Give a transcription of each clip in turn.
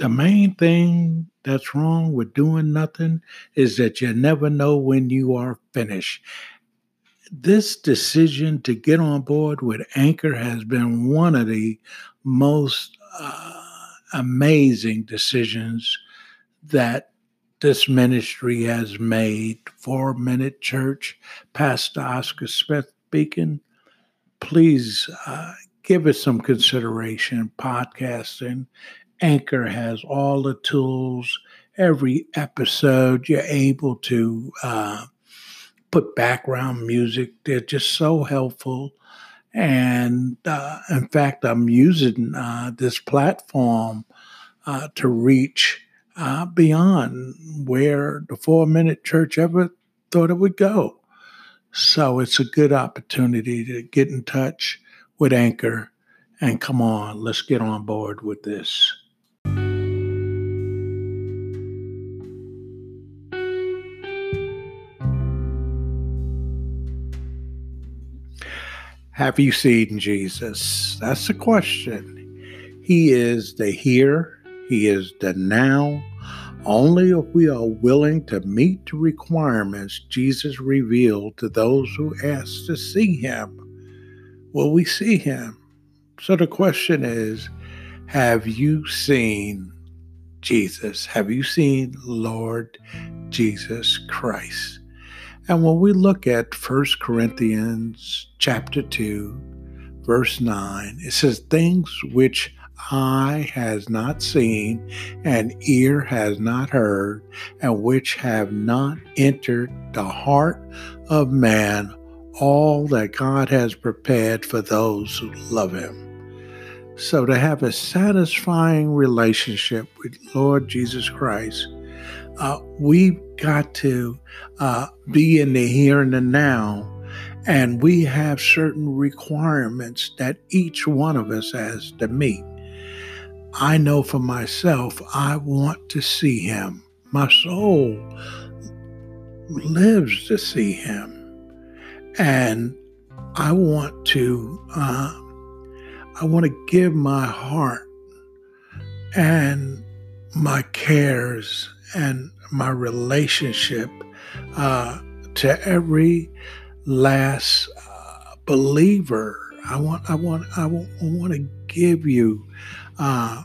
The main thing that's wrong with doing nothing is that you never know when you are finished. This decision to get on board with Anchor has been one of the most amazing decisions that this ministry has made. 4 Minute Church, Pastor Oscar Smith speaking. Please give it some consideration. Podcasting. Anchor has all the tools. Every episode, you're able to put background music. They're just so helpful. And in fact, I'm using this platform to reach beyond where the 4 Minute Church ever thought it would go. So it's a good opportunity to get in touch with Anchor and come on, let's get on board with this. Have you seen Jesus? That's the question. He is the here, He is the now. Only if we are willing to meet the requirements Jesus revealed to those who ask to see Him, will we see Him. So the question is, have you seen Jesus? Have you seen Lord Jesus Christ? And when we look at 1 Corinthians chapter 2, verse 9, it says, things which eye has not seen and ear has not heard, and which have not entered the heart of man, all that God has prepared for those who love Him. So to have a satisfying relationship with Lord Jesus Christ, we've got to be in the here and the now, and we have certain requirements that each one of us has to meet. I know for myself, I want to see Him. My soul lives to see Him, and I want to give my heart and my cares and my relationship to every last believer. I want to give you a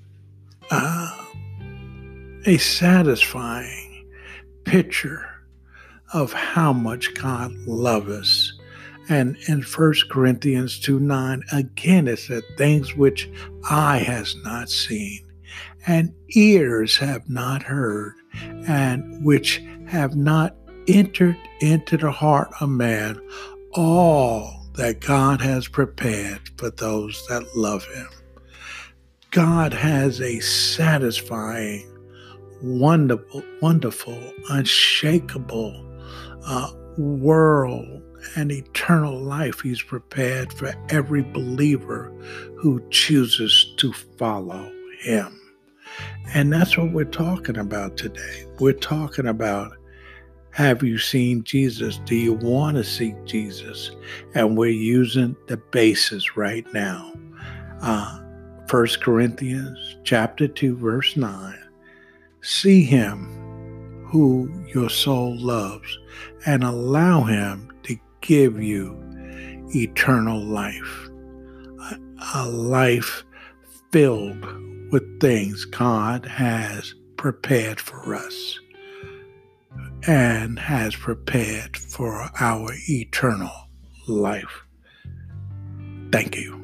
satisfying picture of how much God loves us. And in 1 Corinthians 2:9, again, it said, things which eye has not seen, and ears have not heard, and which have not entered into the heart of man, all that God has prepared for those that love Him. God has a satisfying, wonderful, unshakable world and eternal life He's prepared for every believer who chooses to follow Him. And that's what we're talking about today. We're talking about, have you seen Jesus? Do you want to see Jesus? And we're using the basis right now. 1 Corinthians chapter 2, verse 9. See Him who your soul loves and allow Him to give you eternal life. A life filled with things God has prepared for us and has prepared for our eternal life. Thank you.